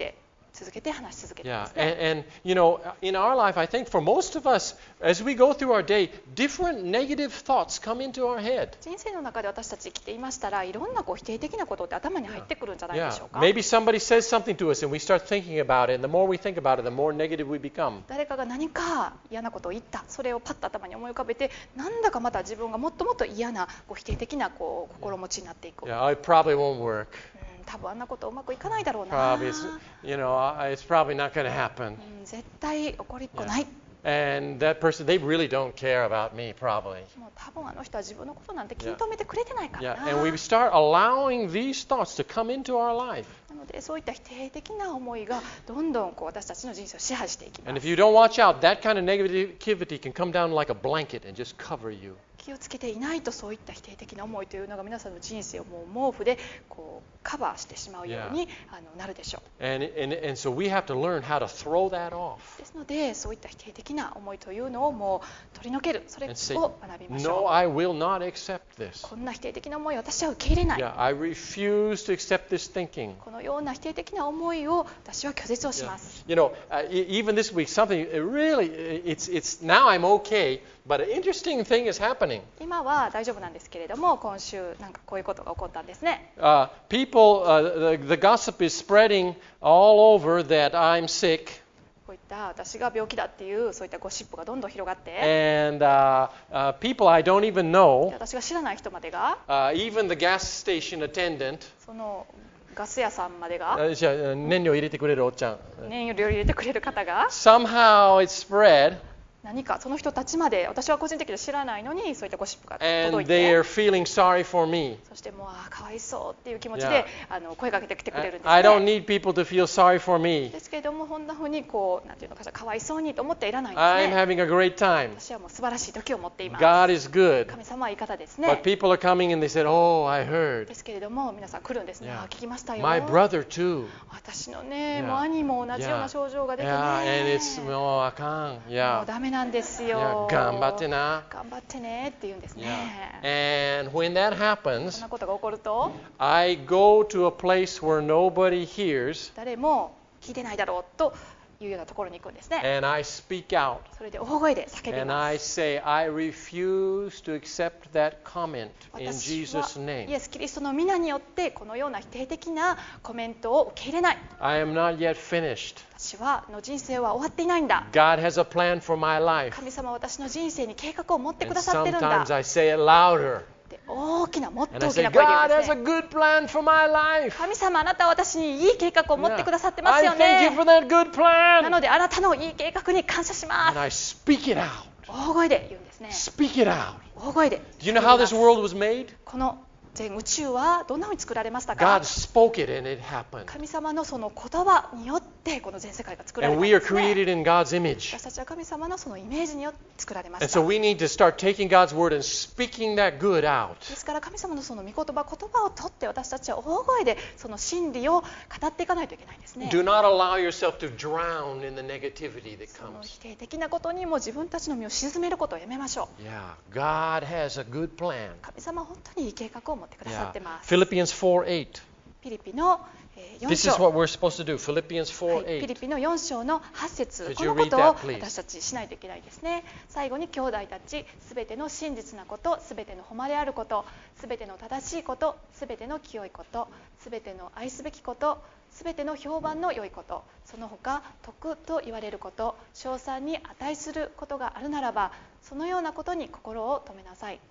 続けて話し続けてい Yeah, ますね。 and, and you know, in our life, I think for most of us, as we go through our day, different negative thoughts come into our head. 人生の中で私たち生きていましたら、いろんなこう否定的なことって頭に入ってくるんじゃないで Yeah, しょうか。 maybe somebody says something to us and we start thinking about it, and the more we think about it, the more negative we become. 誰かが何か嫌なことを言った、それをパッと頭に思い浮かべて、なんだかまた自分がもっともっと嫌なこう否定的なこう心持ちになっていく。 Yeah, it probably won't work. うん、多分あんなことうまくいかないだろうな。 Probably, it's, you know, uh, it's probably not going to happen. うん、絶対起こりっこない。 And that person, they really don't care about me, probably. もう多分あの人は自分のことなんて気に留めてくれてないから Yeah, な。 and we start allowing these thoughts to come into our life. なのでそういった否定的な思いがどんどんこう私たちの人生を支配していきま And す。 if you don't watch out, that kind of negativity can come down like a blanket and just cover you. 気をつけていないとそういった否定的な思いというのが皆さんの人生をもう毛布でこうカバーしてしまうようにあのなるでしょう。 And, and, and so we have to learn how to throw that off ですのでそういった否定的な思いというのをもう取り除ける、それを and say, 学びまし no, ょ I will not accept う。 this. こんな否定的な思いを私は受け入れない。 Yeah, I refuse to accept this thinking. このような否定的な思いを私は拒絶をします。 You know, uh, e- even this week, something it really, it's, it's now I'm okay, but an interesting thing is happening. 今は大丈夫なんですけれども、今週なんかこういうことが起こったんですね。 Uh, people, uh, the, the gossip is spreading all over that I'm sick. こういった私が病気だっていうそういったゴシップがどんどん広がって、 And uh, uh, people I don't even know, 私が知らない人までが、 uh, even the gas station attendant, そのガス屋さんまでが、 uh, じゃあ燃料入れてくれるおっちゃん、 燃料入れてくれる方が、 somehow it spread, 何かその人たちまで私は個人的に知らないのにそういったゴシップが and 届い they て、 are feeling sorry for me. そしてもうあーかわいそうっていう気持ち Yeah. であの声かけてきてくれるんです I don't ね。 need people to feel sorry for me. ですけれどもこんな風にこうなんていうのかしらかわいそうにと思っていらないん I'm ですね。 having a great time. 私はもう素晴らしい時を持っています。 God is good. 神様はいい方ですね。 But people are coming and they said, oh, I heard. ですけれども皆さん来るんですね。 Yeah. あー聞きましたよ。 My brother too. 私のね、 Yeah. もう兄も同じような症状が出てね、 Yeah, and it's, oh, I can't. も Yeah. うダメなんですよ。 Yeah, 頑張ってな。 頑張ってねって言うんですね。 Yeah. And when that そん happens, なことが起こると I go to a place where nobody hears 誰も聞いてないだろうというようなところに行くんですね。 and I speak out それで大声で叫び and ま I す。 say, I refuse to accept that comment in 私は Jesus' イ name. エス・キリストの皆によってこのような否定的なコメントを受け入れない。 I am not yet finished. 私はの人生は終わっていないんだ。 God has a plan for my life. 神様は私の人生に計画を持ってく And ださってるんだ。 sometimes I say it louder. で大きなもっ And と I 大き say, な声で言 God うんで has す a ね。 good plan for my life. 神様あなたは私にいい計画を持ってくださってます I よ thank you ね。 for that good な plan. のであなたのいい計画に感謝しま And す。 I speak it out. 大声で言うんですね。 Speak it out. 大声で。 Do you know how this world was made? この全宇宙はどんなふうに作られましたか God？ spoke it and it happened. 神様のその言葉によってこの全世界が作られ And たん we で are すね。 created in God's image. 私たちは神様のそのイメージによって作られま And した。 so we need to start taking God's word and speaking that good out. ですから神様のその御言葉、言葉を取って私たちは大声でその真理を語っていかないといけないんですね。 Do not allow yourself to drown in the negativity that その comes. 否定的なことにも自分たちの身を沈めることをやめましょう。 Yeah, God has a good plan. 神様は本当にいい計画を持ってくださ Yeah. ってます。 Philippians four eight. ピリピのえーよん This is 章、 what we're supposed to do. Philippians は 4 い、ピリ eight. ピのよん章のはち節、 Could こ you のこと read を that, please? 私たちしないといけないですね。最後に兄弟たち、すべての真実なこと、すべての誉れあること、すべての正しいこと、すべての清いこと、すべての愛すべきこと、すべての評判の良いこと、その他徳と言われること、称賛に値することがあるならば、そのようなことに心を留めなさい。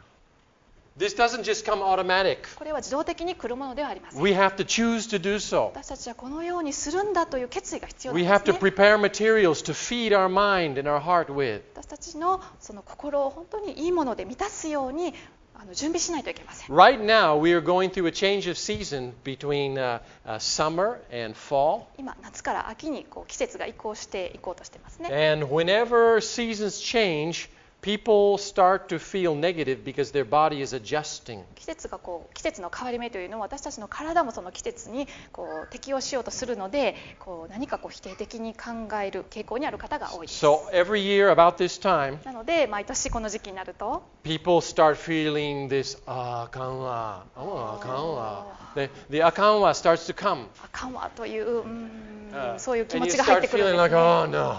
This doesn't just come automatic. これは自動的に来るものではありません。 We have to choose to do so. 私たちはこのようにするんだという決意が必要なん We で have す to ね。 prepare materials to feed our mind and our heart with. 私たちのその心を本当にいいもので満たすようにあの準備しないといけません。 Right now, we are going through a change of season between uh, uh, summer and fall. 今夏から秋にこう季節が移行していこうとしてますね。 And whenever seasons change, people start to feel negative because their body is adjusting. 季節がこう季節の変わり目というのは私たちの体もその季節にこう適応しようとするので、こう何かこう否定的に考える傾向にある方が多いです。 So every year about this time, なので毎年この時期になると people start feeling this ah kanwa, oh kanwa. The the akanwa starts to come, あかんわという、うーん Uh, そういう気 and 持 you ちが入っ start てくるん feeling です like, ね。 oh no.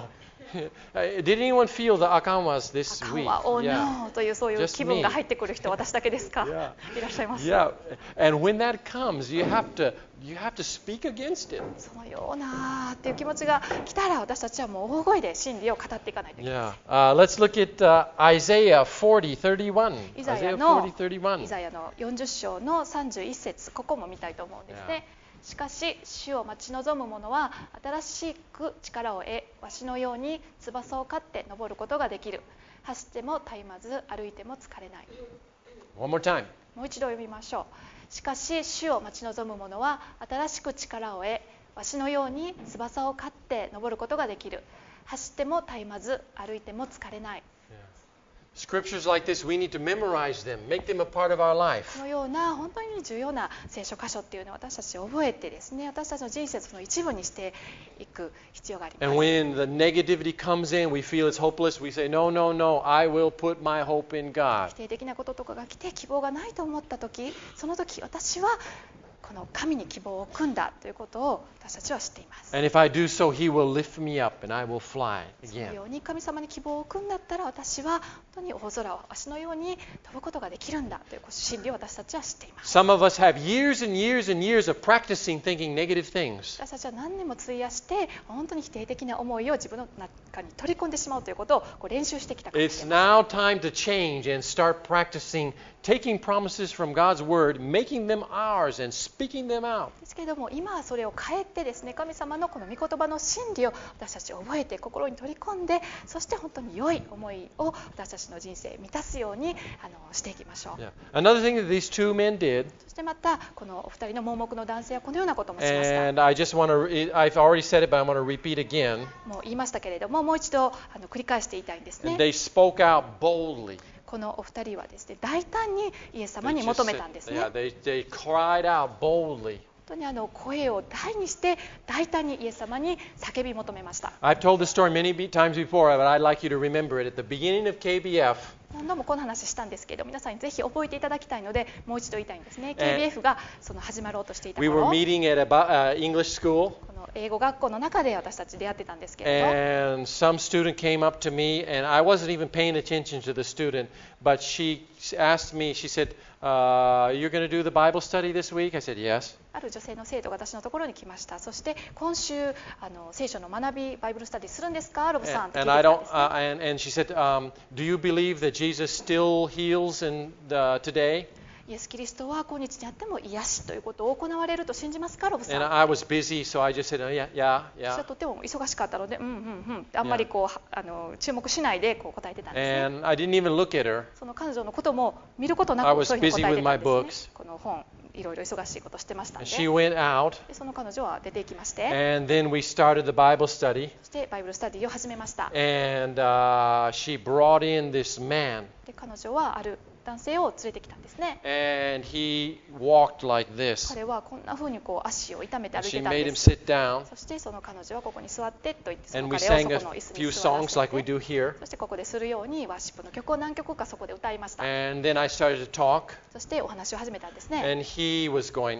Uh, Did anyone feel the akamas あ this かん week? わ、Oh Yeah. no というそういう Just 気分が me. 入ってくる人、私だけですか？ Yeah. いらっしゃいます。 Yeah. And when that comes, you have to you have to speak against it. そのようなっていう気持ちが来たら、私たちはもう大声で真理を語っていかないといけない。 Yeah. Uh, let's look at uh, Isaiah forty thirty-one. イザ Isaiah ヤの forty thirty-one. イザヤのよんじゅっ章のさんじゅういっ節、ここも見たいと思うんですね。しかし主を待ち望む者は新しく力を得、わしのように翼を刈って登ることができる。走っても絶えまず、歩いても疲れない。 One more time. もう一度読みましょう。しかし主を待ち望む者は新しく力を得、わしのように翼を刈って登ることができる。走っても絶えまず、歩いても疲れない。 Scriptures like this, we need to memorize them, make them a part of our こ life. のような本当に重要な聖書箇所っていうのを私たち覚えてですね、私たちの人生の一部にしていく必要があります。 And when the negativity comes in, we feel it's hopeless, we say, no, no, no, I will put my hope in God. 否定的なこととかが来て希望がないと思った時、その時私はこの神に希望を置くんだということを私たちは知っています。 And if I do so, He will lift me up and I will fly その again. ように神様に希望を置くんだったら、私は本当に大空を足のように飛ぶことができるんだという真理を私たちは知っています。 Some of us have years and years and years of practicing thinking negative things. 私たちは何年も費やして本当に否定的な思いを自分の中に取り込んでしまうということをこう練習してきたからで It's す。 now time to change and start practicing taking promises from God's Word, making them ours and speaking them out. ですけれども、今はそれを変えてですね、神様のこの御言葉の真理を私たち覚えて心に取り込んで、そして本当に良い思いを私たちの人生満たすようにあのしていきましょう。 Yeah. Another thing that these two men did, そしてまたこのお二人の盲目の男性はこのようなこともしました。 and I just want to, I've already said it, but I want to repeat again. もう言いましたけれども、もう一度あの繰り返して言いたいんですね。 And they spoke out boldly. このお二人はですね、大胆にイエス様 They に just 求め said- たんですね。 yeah, they, they cried out boldly. 本当にあの声を大にして大胆にイエス様に叫び求めました。 I've told this story many be- times before, but I'd like you to remember it. At the beginning of K B F, 何度もこの話したんですけど、皆さんにぜひ覚えていただきたいので、もう一度言いたいんですね。ケービーエフ がその始まろうとしていた we 頃、 were こ meeting at a Bi- uh, English school, の英語学校の中で私たち出会ってたんですけれど、 and some student came up to me, and I wasn't even paying attention to the student, but she asked me, she said, uh, you're going to do the Bible study this week? I said, yes. ある女性の生徒が私のところに来ました。そして今週あの聖書の学びバイブルスタディするんですか、ロブさん And, と聞い and て I きたん don't, ですね。 uh, and, and she said, um, do you believe that Jesus still heals in the, today? イエス・キリストは今日にあっても癒しということを行われると信じますか、ロブさ And ん。 I was busy, so I just said, oh, yeah, yeah, 私は yeah. とても忙しかったので、うんうんうんってあんまりこうあの注目しないでこう答えてたんですね。 And I didn't even look at her. その彼女のことも見ることな I く was そういうふうに答えてたん busy with my ですね books.。 この本、いろいろ忙しいことしてましたん And で。 she went out, でその彼女は出ていきまして、 and then we started the Bible study, そしてバイブルスタディを始めました。 and uh, she brought in this man, で彼女はある男性を連れてきたんですね。 and he walked like this. 彼はこんな風にこう足を痛めて And 歩い she てたん made で him す。 sit down, そしてその彼女はここに座ってと言ってその and we 彼を sang そこの a 椅子 few に座ら songs like we せて、 do here, そしてここでするようにワーシップの曲を何曲かそこで歌いました。 and then I started to talk, そしてお話を始めたんですね。 and he was going,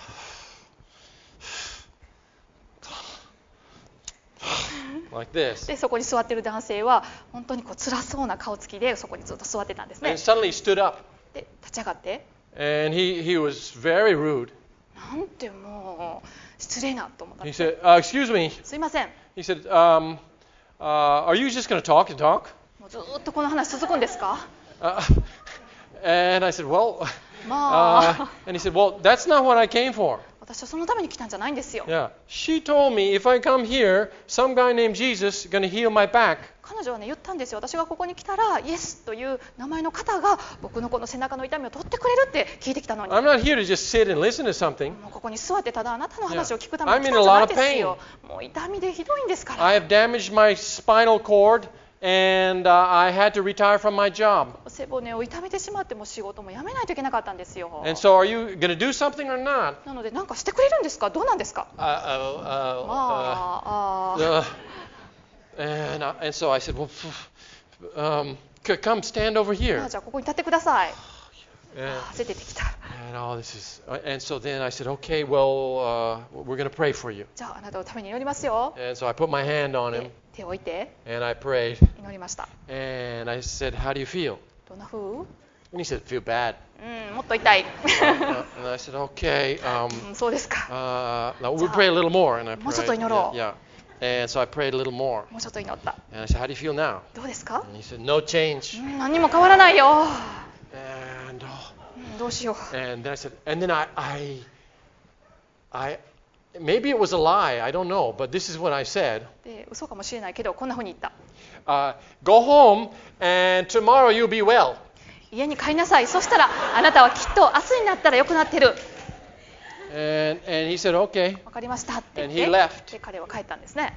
like this. でそこに座っている男性は本当にこう辛そうな顔つきでそこにずっと座ってたんですね。 And suddenly he stood up, で立ち上がって、 and he, he was very rude. なんてもう失礼なと思ったん He です。 said, uh, excuse me. すいません、 He said, um, uh, are you just going to talk and talk? もうずっとこの話続くんですか。 Uh, and I said, well, ま uh, あ and he said, well, that's not what I came for. 私はそのために来たんじゃないんですよ。 Yeah. She told me if I come here, some guy named Jesus is going to heal my back. 彼女はね言ったんですよ。私がここに来たらイエスという名前の方が僕のこの背中の痛みを取ってくれるって聞いてきたのに、 I'm not here to just sit and listen to something. もうここに座ってただあなたの話を聞くため Yeah. に来たんじゃないです I'm in a よ。もう痛みでひどいんですから。 I have damaged my spinal cord, and uh, I had to retire from my job. 背骨を痛めてしまっても仕事も辞めないといけなかったんですよ。 And so, are you going to do something or not? なので何かしてくれるんですか、どうなんですか。 Uh, uh, uh, まあ、あー uh, and, uh, and so I said, well, um, c- come stand over ま here. あじゃあここに立ってください。 汗出てきた。 And all this is, and so then I said, okay, well, uh, we're going to pray for you. じゃああなたのために祈りますよ。 And so I put my hand on で him 手を置いて and I prayed. 祈りました。 And I said, how do you feel? どんな風？ And he said, feel bad. うん、もっと痛い。 Uh, and I said, okay. Um, うん、そうですか。 uh, now we'll pray a little more. And I もうちょっと prayed. 祈ろう。 Yeah, yeah. And so I prayed a little more. もうちょっと祈った。 And I said, how do you feel now? どうですか？ And he said, no change. うん、何も変わらないよ。 And, oh, うん、どうしよう。 and then I said, and then I, I, I, maybe it was a lie. I don't know. But this is what I said. で、嘘かもしれないけどこんな風に言った。 Uh, go home, and tomorrow you'll be well. 家に帰りなさい。そしたらあなたはきっと明日になったら良くなってる。 And and he said, okay. わかりましたって言っ And he て、 left. で彼は帰ったんですね。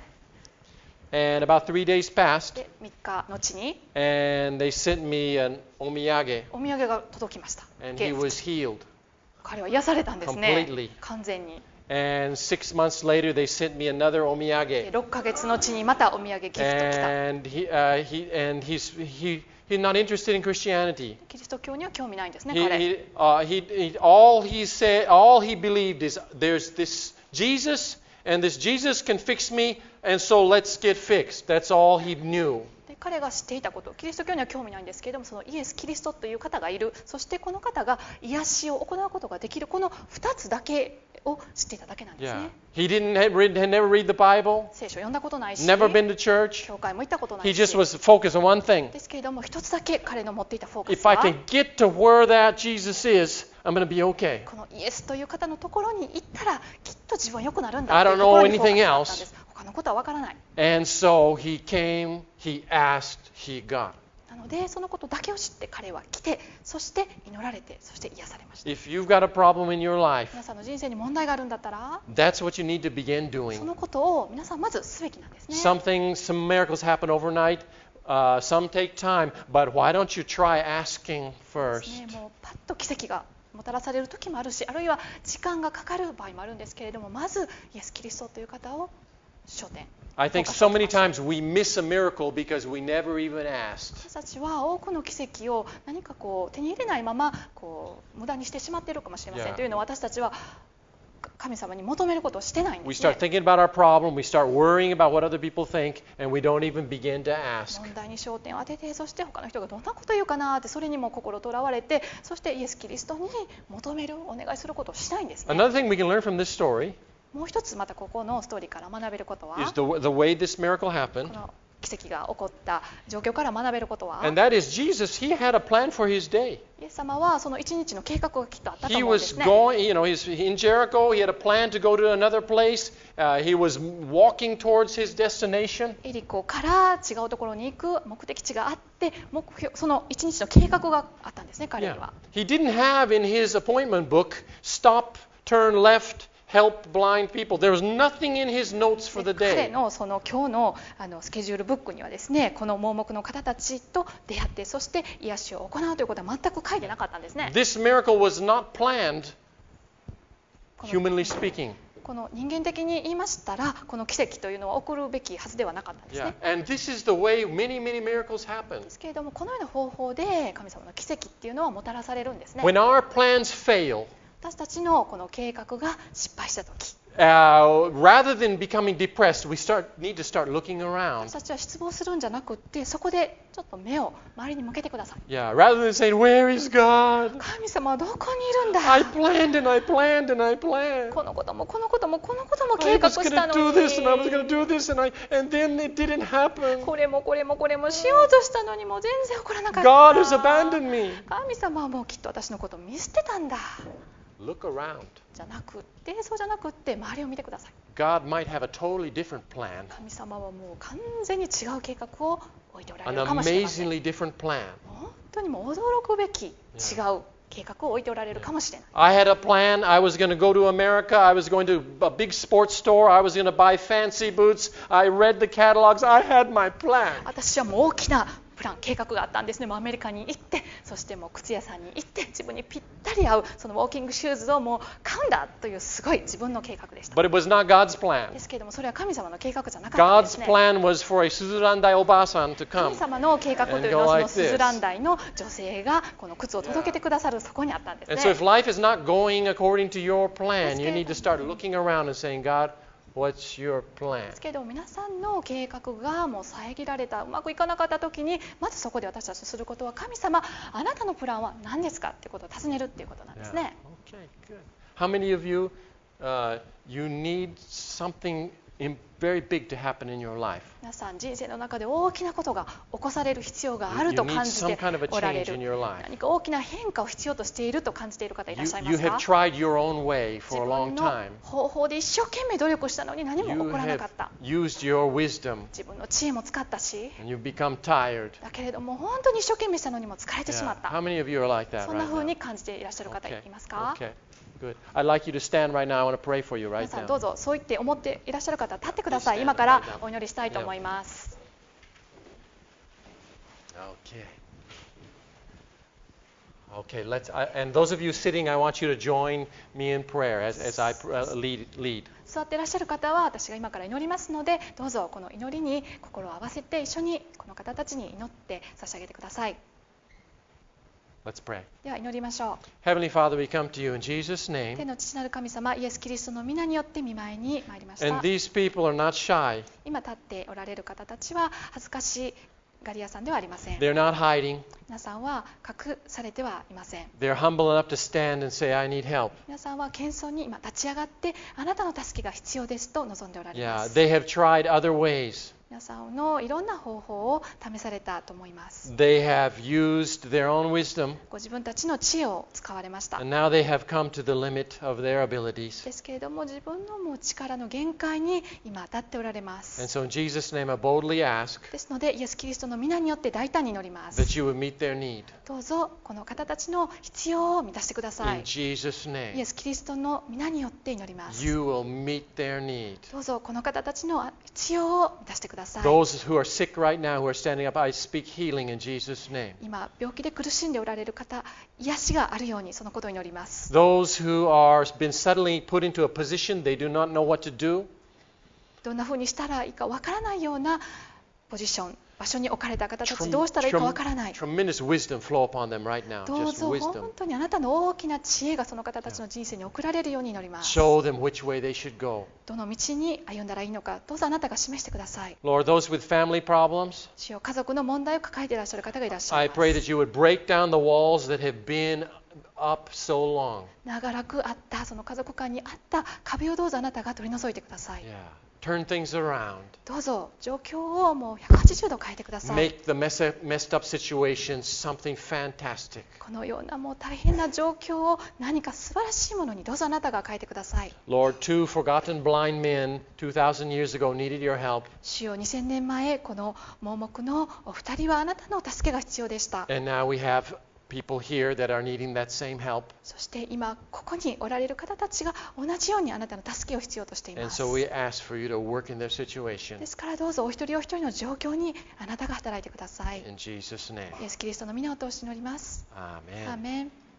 And about three days passed, で、みっか後に and they sent me an omiyage, お土産が届きました。 and he was healed. 彼は癒されたんですね Completely.。 完全に。 And six months later, they sent me another で omiyage, ろっかげつ後にまたお土産ギフト来た。 and he uh, he and he's he he's not interested in Christianity. キリスト教には興味ないんですね、 He 彼。 he, uh, he he all he said all he believed is there's this Jesus, and this Jesus can fix me, and so let's get fixed. That's all he knew. で彼が知っていたこと、キリスト教には興味ないんですけれども、そのイエス・キリストという方がいる、そしてこの方が癒しを行うことができる、このふたつだけを知っていただけなんです Yeah. ね。 He didn't have read, had never read the Bible, 聖書を読んだことないし、 never been to church. 教会も行ったことな He いし、 just was focused on one thing. ですけれども一つだけ彼の持っていたフォーカ If ス I は、 can get to where that Jesus is, I'm going to be okay. このイエスという方のところに行ったらきっと自分は良くなるんだ I とい don't うとこ know ろにフォーカス anything があったんで else. す。他のことは分からない。 And so he came, he asked, he got. なのでそのことだけを知って彼は来て、そして祈られて、そして癒されました。 If you've got a problem in your life, 皆さんの人生に問題があるんだったら、 that's what you need to begin そ doing. のことを皆さんまずすべきなんですね。 Something, some miracles happen overnight. Uh, some take time, but why don't you try asking ね first? もうパッと奇跡がもたらされる時もあるし、あるいは時間がかかる場合もあるんですけれども、まずイエス・キリストという方を焦点。 I think so many times we miss a miracle because we never even asked. 私たちは多くの奇跡を何かこう手に入れないままこう無駄にしてしまっているかもしれません。 Yeah. というのは私たちは神様に求めることをしてないん We ですね。 start thinking about our problem, we start worrying about what other people think, and we don't even begin to ask. 問題に焦点を当てて、そして他の人がどんなこと言うかなって、それにも心とらわれて、そしてイエス・キリストに求める、お願いすることをしないんですね。 Another thing we can learn from this story もう一つまたここのストーリーから学べることは、 is the, the way this miracle こ happened, の奇跡が起こった状況から学べることは、 and that is Jesus, he had a plan for his day. イエス様はその一日の計画がきっとあったと He 思うんで was すね。 going, you know, he's in Jericho, he had a plan to go to another place, uh, he was walking towards his destination. エリコから違うところに行く目的地があって、目標、その一日の計画があったんですね、彼に Yeah. は。 He didn't have in his appointment book, stop, turn left, help blind people. There was nothing in his notes for the で彼 day. のその今日のあのスケジュールブックにはですね、この盲目の方たちと出会って、そして癒しを行うということは全く書いてなかったんですね。 This miracle was not planned, この humanly speaking. この人間的に言いましたら、この奇跡というのは起こるべきはずではなかったんです Yeah. ね。 And this is the way many, many miracles happen. ですけれども、このような方法で神様の奇跡っていうのはもたらされるんですね。 When our plans fail, 私たちのこの計画が失敗したとき、 uh, rather than becoming depressed, we start need to start looking 私 around. たちは失望するんじゃなくって、そこでちょっと目を周りに向けてください。 Yeah. Rather than saying, "Where is God? 神様はどこにいるんだ。 I planned and I planned and I planned. このこともこのこともこのことも I 計画 was し going た to の do this and I was に、 going to do this and I and then it didn't happen. これもこれもこれもしようとしたのにもう全然起こらなかった。 God has abandoned me." 神様はもうきっと私のことを見捨てたんだ。 Look around. じゃなくって、そうじゃなくって周りを見てください。 God might have a totally different plan, 神様はもう完全に違う計画を置いておられ an るかもしれません。 amazingly different plan. 本当にもう驚くべき違う計画を置いておられるかもしれない。 I had a plan. I was going to go to America. I was going to a big sports store. I was going to buy fancy boots. I read the catalogs. I had my plan. 私はもう大きなププラン計画があったんですね。もうアメリカに行って、そしてもう靴屋さんに行って自分にぴったり合うそのウォーキングシューズをもう買うんだというすごい自分の計画でした。 But it was not God's plan. ですけれどもそれは神様の計画じゃなかったんで God's すね。 plan was for a Suzurandai Obasan to 神 come. 様の計画というのは And そ go like の this. スズランダイの女性がこの靴を届けてくださるそこにあったんです And so ね。 if life is not going according to your plan, you ですけれども、 need to start looking around and saying, God, what's your plan? ですけれども皆さんの計画がもう遮られた、うまくいかなかった時にまずそこで私たちとすることは、神様あなたのプランは何ですかっていうことを尋ねるっていうことなんです Yeah. ね。 Okay, good. How many of you, uh, you need something in, very big to happen in your life? 皆さん人生の中で大きなことが起こされる必要がある You と need 感じ some て kind of a おられ change る。 in your life. 何か大きな変化を必要としていると感じている方いらっ You, しゃいま you す have か？ tried your own way 自 for a 分 long の time. 方法で一生懸命努力したのに何も You 起こらなか have った。 used your wisdom 自分の知恵も使ったし、 and you've become tired. だけれども本当に一生懸命したのにも疲れてしまっ Yeah. た。 How many of you are like that そんな right 風 now? に感じていらっしゃる方い Okay. ますか？ Okay. Good. I'd like you to stand right now. I want to pray for you 皆 right さん now. どうぞそう言って思っていらっしゃる方立ってください。今からお祈りしたいと思います。 Okay. Okay, let's, I, and those of you sitting, I want you to join me in prayer as, as I uh, lead, lead. 座っていらっしゃる方は私が今から祈りますので、どうぞこの祈りに心を合わせて一緒にこの方たちに祈って差し上げてください。 Let's pray. では祈りましょ Heavenly Father, we come to you in Jesus' う。 天 name. の父なる神様、イエス・キリストの皆によって御前に参りました。 And these people are not shy. 今立っておられる方たちは恥ずかしがり屋さんではありません。 They're not hiding. 皆さんは隠されてはいません。 They're humble enough to stand and say, I need help. 皆さんは謙遜に今立ち上がってあなたの助けが必要ですと望んでおられま Yeah, す。 they have tried other ways. 皆さんのいろんな方法を試されたと思います。 They have used their own wisdom, ご自分たちの知恵を使われました。 and now they have come to the limit of their abilities. ですけれども自分のもう力の限界に今立っておられま And す。 so in Jesus' name, I boldly ask ですのでイエス・キリストの皆によって大胆に祈ります。 that you would meet their need. どうぞこの方たちの必要を満たしてください。 In Jesus' イ name, エス・キリストの皆によって祈ります。 you will meet their need. どうぞこの方たちの必要を満たしてください。 Those who are sick right now, who are standing up, I speak healing in Jesus' name. 今病気で苦しんでおられる方、癒しがあるようにそのことを祈ります。 Those who are been suddenly put into a position they do not know what to do, どんなふうにしたらいいかわからないようなポジション、場所に置かれた方たち、 trem- どうしたらいいかわからない。 tremendous wisdom flow upon them right now. どう Just ぞ wisdom. 本当にあなたの大きな知恵がその方たちの人生に送られるように祈ります。 Show them which way they should go. どの道に歩んだらいいのか、どうぞあなたが示してください。 Lord, those with family problems, 主よ、家族の問題を抱えていらっしゃる方がいらっしゃ I いま pray す。 that you would break down the walls that have been up so long. 長らくあったその家族間にあった壁をどうぞあなたが取り除いてください。 Yeah. Turn things around. どどうぞ状況をもうひゃくはちじゅうど変えてください。 Make the mess- messed up situations something fantastic. このようなもう大変な状況を何か素晴らしいものにどうぞあなたが変えてください。 Lord, two forgotten blind men two thousand years ago needed your help. 主よ、にせんねんまえこの盲目のお二人はあなたの助けが必要でした。 And now we have people here that are needing that same help. そして今ここにおられる方たちが同じようにあなたの助けを必要としてい And ます。 so we ask for you to work in their situation. ですからどうぞお一人お一人の状況にあなたが働いてください。 In Jesus' name. イエス・キリストの皆を通して祈ります。 Amen. アーメン。